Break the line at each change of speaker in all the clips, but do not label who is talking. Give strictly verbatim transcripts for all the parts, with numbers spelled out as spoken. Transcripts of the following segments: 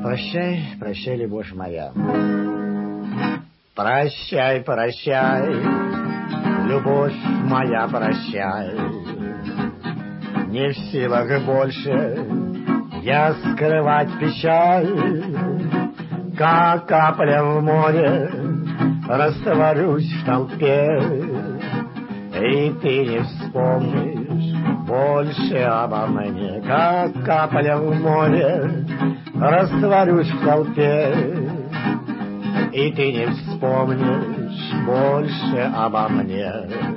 Прощай, прощай, любовь моя. Прощай, прощай, любовь моя, прощай. Не в силах больше я скрывать печаль, как капля в море растворюсь в толпе, и ты не вспомнишь больше обо мне, как капля в море растворюсь в толпе, и ты не вспомнишь больше обо мне.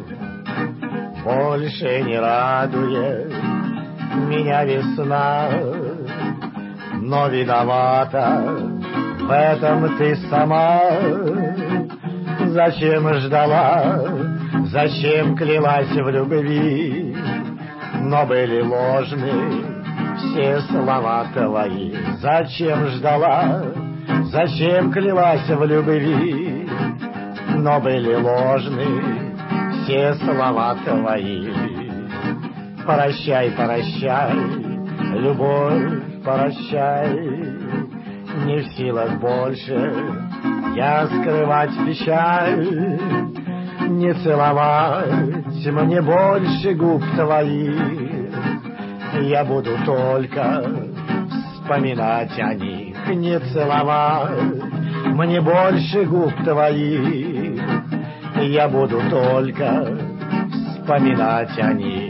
Больше не радует меня весна, но виновата в этом ты сама. Зачем ждала, зачем клялась в любви, но были ложны все слова твои. Зачем ждала, зачем клялась в любви, но были ложны все слова твои. Прощай, прощай, любовь, прощай. Не в силах больше я скрывать печаль, не целовать мне больше губ твоих. Я буду только вспоминать о них, не целовать мне больше губ твоих. Я буду только вспоминать о них.